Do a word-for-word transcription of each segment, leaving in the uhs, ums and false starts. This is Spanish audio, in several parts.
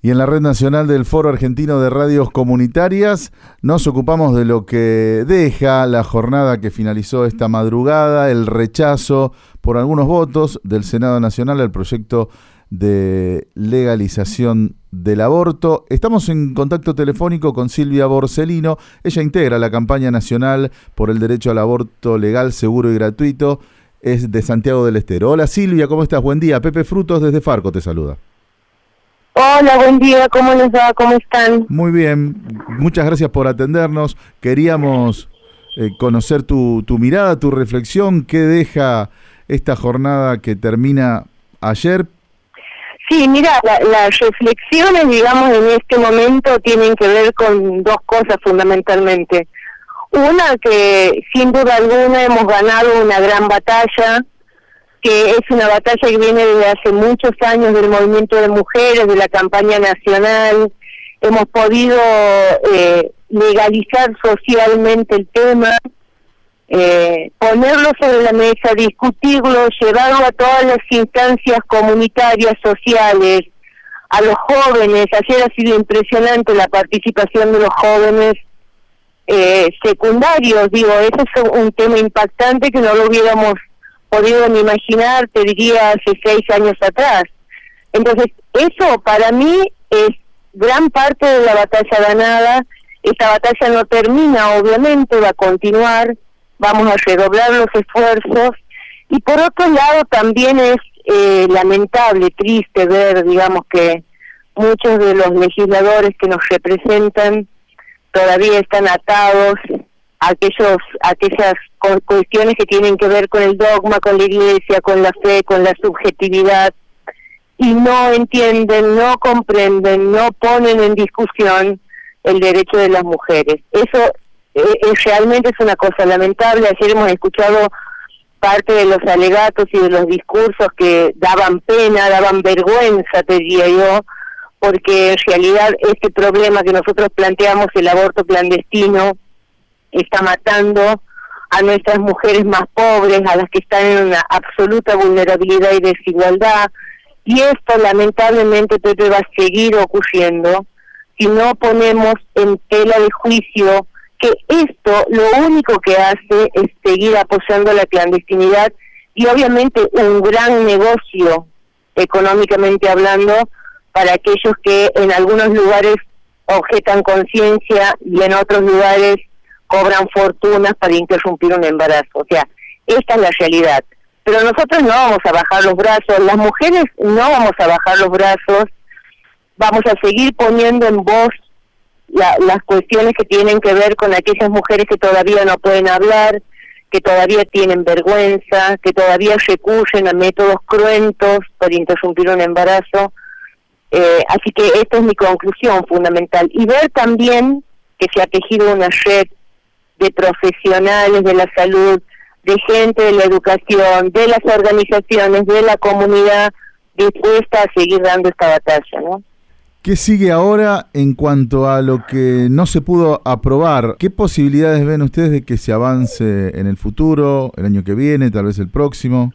Y en la Red Nacional del Foro Argentino de Radios Comunitarias nos ocupamos de lo que deja la jornada que finalizó esta madrugada, el rechazo por algunos votos del Senado Nacional al proyecto de legalización del aborto. Estamos en contacto telefónico con Silvia Borsellino. Ella integra la campaña nacional por el derecho al aborto legal, seguro y gratuito. Es de Santiago del Estero. Hola Silvia, ¿cómo estás? Buen día. Pepe Frutos desde Farco te saluda. Hola, buen día, ¿cómo les va? ¿Cómo están? Muy bien, muchas gracias por atendernos. Queríamos eh, conocer tu, tu mirada, tu reflexión, qué deja esta jornada que termina ayer. Sí, mira, la, las reflexiones, digamos, en este momento tienen que ver con dos cosas fundamentalmente. Una, que sin duda alguna hemos ganado una gran batalla, que es una batalla que viene desde hace muchos años del movimiento de mujeres, de la campaña nacional. Hemos podido eh, legalizar socialmente el tema, eh, ponerlo sobre la mesa, discutirlo, llevarlo a todas las instancias comunitarias, sociales, a los jóvenes. Ayer ha sido impresionante la participación de los jóvenes eh, secundarios. Digo, ese es un tema impactante que no lo hubiéramos podido ni imaginar, te diría, hace seis años atrás. Entonces, eso para mí es gran parte de la batalla ganada. Esta batalla no termina, obviamente, va a continuar, vamos a redoblar los esfuerzos. Y por otro lado, también es eh, lamentable, triste ver, digamos, que muchos de los legisladores que nos representan todavía están atados a aquellos, a aquellas cuestiones que tienen que ver con el dogma, con la iglesia, con la fe, con la subjetividad, y no entienden, no comprenden, no ponen en discusión el derecho de las mujeres. Eso eh, es, realmente es una cosa lamentable. Ayer hemos escuchado parte de los alegatos y de los discursos que daban pena, daban vergüenza, te diría yo, porque en realidad este problema que nosotros planteamos, el aborto clandestino, está matando a nuestras mujeres más pobres, a las que están en una absoluta vulnerabilidad y desigualdad, y esto lamentablemente, Pepe, va a seguir ocurriendo si no ponemos en tela de juicio que esto lo único que hace es seguir apoyando la clandestinidad y obviamente un gran negocio económicamente hablando para aquellos que en algunos lugares objetan conciencia y en otros lugares cobran fortunas para interrumpir un embarazo. O sea, esta es la realidad. Pero nosotros no vamos a bajar los brazos, las mujeres no vamos a bajar los brazos, vamos a seguir poniendo en voz la, las cuestiones que tienen que ver con aquellas mujeres que todavía no pueden hablar, que todavía tienen vergüenza, que todavía recurren a métodos cruentos para interrumpir un embarazo. Eh, así que esta es mi conclusión fundamental. Y ver también que se ha tejido una red de profesionales de la salud, de gente de la educación, de las organizaciones, de la comunidad dispuesta a seguir dando esta batalla, ¿no? ¿Qué sigue ahora en cuanto a lo que no se pudo aprobar? ¿Qué posibilidades ven ustedes de que se avance en el futuro, el año que viene, tal vez el próximo?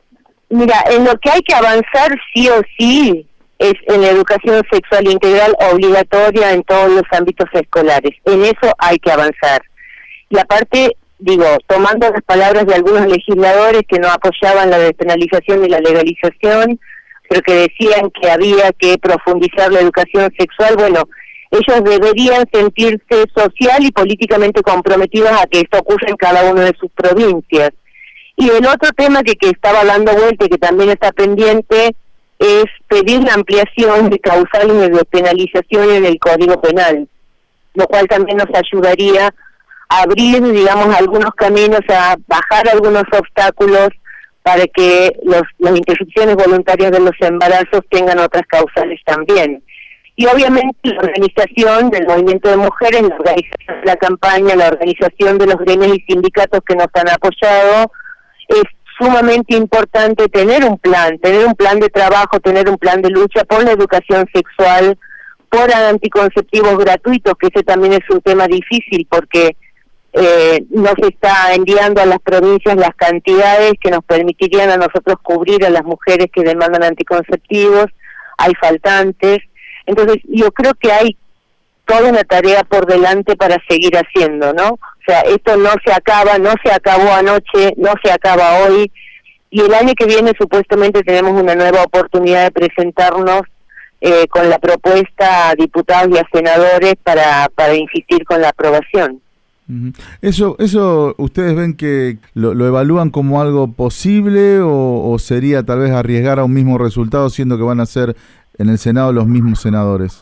Mira, en lo que hay que avanzar sí o sí es en la educación sexual integral obligatoria en todos los ámbitos escolares. En eso hay que avanzar. Y aparte, digo, tomando las palabras de algunos legisladores que no apoyaban la despenalización y la legalización, pero que decían que había que profundizar la educación sexual, bueno, ellos deberían sentirse social y políticamente comprometidos a que esto ocurra en cada una de sus provincias. Y el otro tema que, que estaba dando vuelta y que también está pendiente es pedir la ampliación de causales de despenalización en el Código Penal, lo cual también nos ayudaría a abrir, digamos, algunos caminos, a bajar algunos obstáculos para que los, las interrupciones voluntarias de los embarazos tengan otras causales también. Y obviamente la organización del movimiento de mujeres, la organización de la campaña, la organización de los gremios y sindicatos que nos han apoyado, es sumamente importante tener un plan, tener un plan de trabajo, tener un plan de lucha por la educación sexual, por anticonceptivos gratuitos, que ese también es un tema difícil porque eh, no se está enviando a las provincias las cantidades que nos permitirían a nosotros cubrir a las mujeres que demandan anticonceptivos, hay faltantes. Entonces yo creo que hay toda una tarea por delante para seguir haciendo, ¿no? O sea, esto no se acaba, no se acabó anoche, no se acaba hoy, y el año que viene supuestamente tenemos una nueva oportunidad de presentarnos eh, con la propuesta a diputados y a senadores para, para insistir con la aprobación. Eso, eso ¿ustedes ven que lo, lo evalúan como algo posible o, o sería tal vez arriesgar a un mismo resultado siendo que van a ser en el Senado los mismos senadores?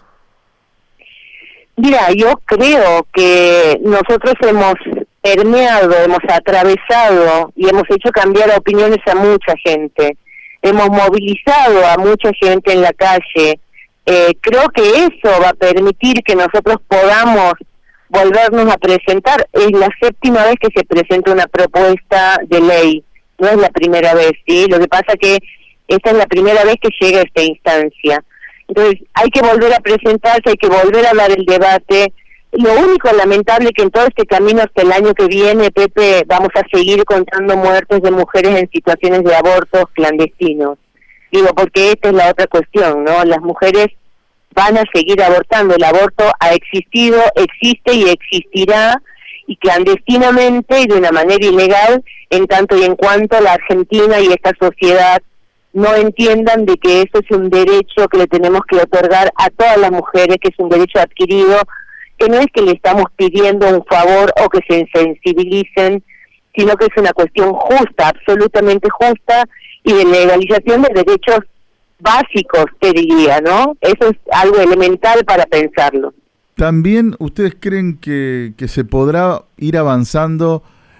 Mira, yo creo que nosotros hemos permeado, hemos atravesado y hemos hecho cambiar opiniones a mucha gente. Hemos movilizado a mucha gente en la calle. Eh, creo que eso va a permitir que nosotros podamos volvernos a presentar. Es la séptima vez que se presenta una propuesta de ley, no es la primera vez, ¿sí? Lo que pasa que esta es la primera vez que llega a esta instancia. Entonces hay que volver a presentarse, hay que volver a dar el debate. Lo único lamentable que en todo este camino hasta el año que viene, Pepe, vamos a seguir contando muertes de mujeres en situaciones de abortos clandestinos. Digo, porque esta es la otra cuestión, ¿no? Las mujeres van a seguir abortando. El aborto ha existido, existe y existirá, y clandestinamente y de una manera ilegal, en tanto y en cuanto la Argentina y esta sociedad no entiendan de que eso es un derecho que le tenemos que otorgar a todas las mujeres, que es un derecho adquirido, que no es que le estamos pidiendo un favor o que se sensibilicen, sino que es una cuestión justa, absolutamente justa, y de legalización de derechos básicos, te diría, ¿no? Eso es algo elemental para pensarlo. También, ¿ustedes creen que, que se podrá ir avanzando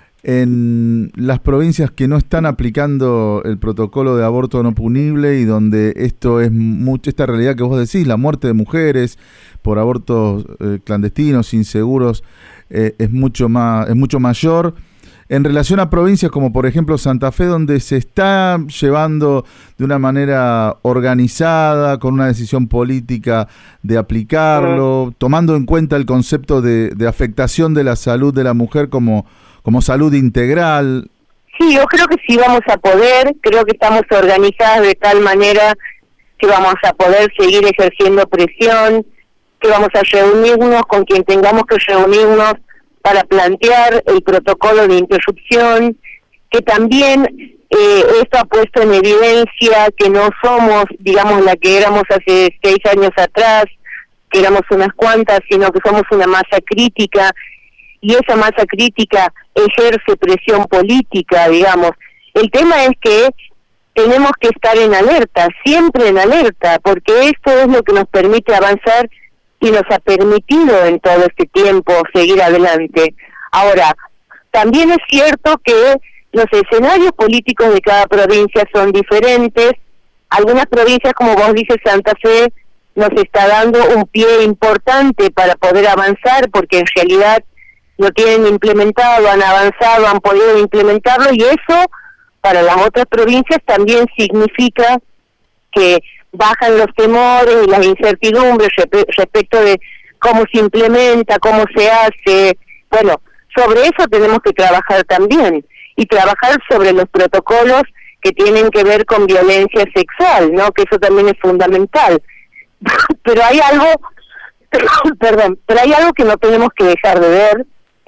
en las provincias que no están aplicando el protocolo de aborto no punible y donde esto es mucho, esta realidad que vos decís, la muerte de mujeres por abortos eh, clandestinos, inseguros, eh, es mucho más, es mucho mayor, en relación a provincias como por ejemplo Santa Fe, donde se está llevando de una manera organizada, con una decisión política de aplicarlo, uh-huh. tomando en cuenta el concepto de, de afectación de la salud de la mujer como, como salud integral? Sí, yo creo que sí vamos a poder, creo que estamos organizadas de tal manera que vamos a poder seguir ejerciendo presión, que vamos a reunirnos con quien tengamos que reunirnos para plantear el protocolo de interrupción, que también eh, esto ha puesto en evidencia que no somos, digamos, la que éramos hace seis años atrás, que éramos unas cuantas, sino que somos una masa crítica, y esa masa crítica ejerce presión política, digamos. El tema es que tenemos que estar en alerta, siempre en alerta, porque esto es lo que nos permite avanzar y nos ha permitido en todo este tiempo seguir adelante. Ahora, también es cierto que los escenarios políticos de cada provincia son diferentes. Algunas provincias, como vos dices, Santa Fe, nos está dando un pie importante para poder avanzar, porque en realidad lo tienen implementado, han avanzado, han podido implementarlo, y eso para las otras provincias también significa que bajan los temores y las incertidumbres rep- respecto de cómo se implementa, cómo se hace. Bueno, sobre eso tenemos que trabajar también, y trabajar sobre los protocolos que tienen que ver con violencia sexual, ¿no? Que eso también es fundamental. Pero hay algo, perdón, pero hay algo que no tenemos que dejar de ver,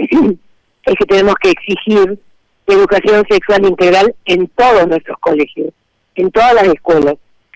es que tenemos que exigir educación sexual integral en todos nuestros colegios, en todas las escuelas,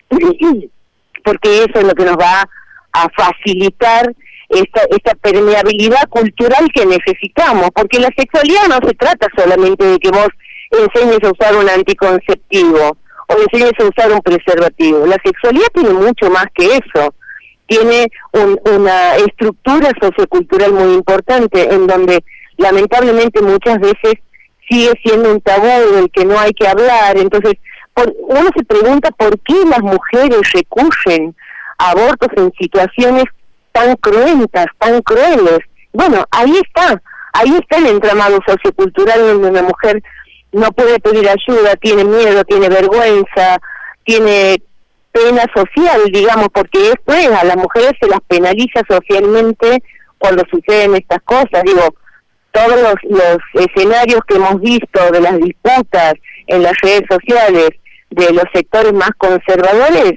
porque eso es lo que nos va a facilitar esta esta permeabilidad cultural que necesitamos, porque la sexualidad no se trata solamente de que vos enseñes a usar un anticonceptivo o enseñes a usar un preservativo. La sexualidad tiene mucho más que eso, tiene un, una estructura sociocultural muy importante, en donde lamentablemente muchas veces sigue siendo un tabú del que no hay que hablar. Entonces por, uno se pregunta por qué las mujeres recurren a abortos en situaciones tan cruentas, tan crueles. Bueno, ahí está, ahí está el entramado sociocultural donde una mujer no puede pedir ayuda, tiene miedo, tiene vergüenza, tiene pena social, digamos, porque esto es, a las mujeres se las penaliza socialmente cuando suceden estas cosas. Digo, todos los, los escenarios que hemos visto de las disputas en las redes sociales de los sectores más conservadores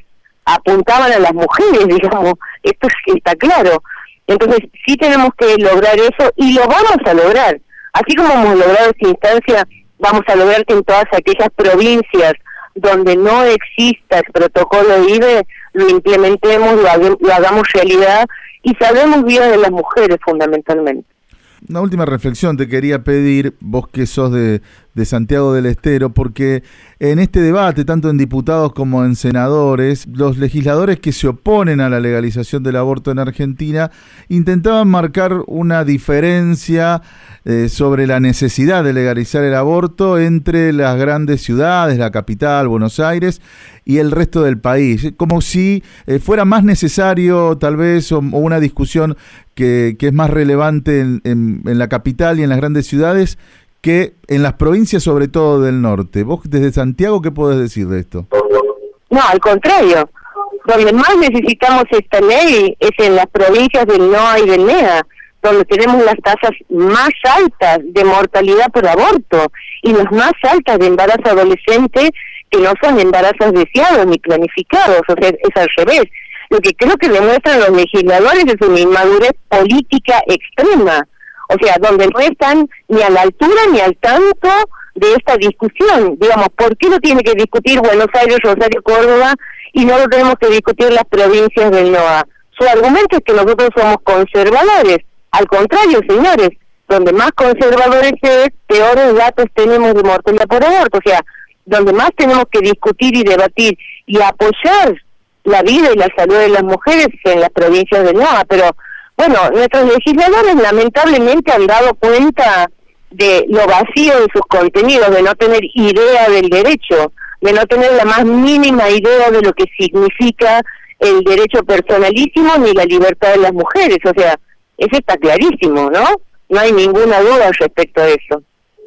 apuntaban a las mujeres, digamos, esto está claro. Entonces sí tenemos que lograr eso y lo vamos a lograr. Así como hemos logrado esta instancia, vamos a lograr que en todas aquellas provincias donde no exista el protocolo I V E, lo implementemos, lo, hag- lo hagamos realidad y salvemos vidas de las mujeres fundamentalmente. Una última reflexión te quería pedir, vos que sos de, de Santiago del Estero, porque en este debate, tanto en diputados como en senadores, los legisladores que se oponen a la legalización del aborto en Argentina intentaban marcar una diferencia eh, sobre la necesidad de legalizar el aborto entre las grandes ciudades, la capital, Buenos Aires, y el resto del país, como si eh, fuera más necesario tal vez o, o una discusión que, que es más relevante en, en, en la capital y en las grandes ciudades que en las provincias, sobre todo del norte. Vos desde Santiago, ¿qué podés decir de esto? No, al contrario, donde más necesitamos esta ley es en las provincias del N O A y del N E A, donde tenemos las tasas más altas de mortalidad por aborto y las más altas de embarazo adolescente, que no son embarazos deseados ni planificados, o sea, es al revés. Lo que creo que demuestran los legisladores es una inmadurez política extrema, o sea, donde no están ni a la altura ni al tanto de esta discusión. Digamos, ¿por qué lo tiene que discutir Buenos Aires, Rosario, Córdoba y no lo tenemos que discutir las provincias del N O A? Su argumento es que nosotros somos conservadores. Al contrario, señores, donde más conservadores es, peores datos tenemos de mortalidad por aborto. O sea, donde más tenemos que discutir y debatir y apoyar la vida y la salud de las mujeres en las provincias del N O A. Pero, bueno, nuestros legisladores lamentablemente han dado cuenta de lo vacío de sus contenidos, de no tener idea del derecho, de no tener la más mínima idea de lo que significa el derecho personalísimo ni la libertad de las mujeres. O sea, eso está clarísimo, ¿no? No hay ninguna duda respecto a eso.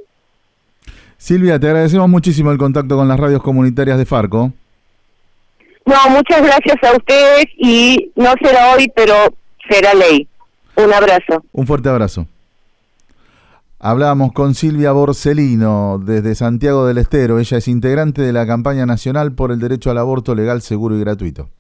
Silvia, te agradecemos muchísimo el contacto con las radios comunitarias de Farco. No, muchas gracias a ustedes y no será hoy, pero será ley. Un abrazo. Un fuerte abrazo. Hablábamos con Silvia Borsellino desde Santiago del Estero. Ella es integrante de la campaña nacional por el derecho al aborto legal, seguro y gratuito.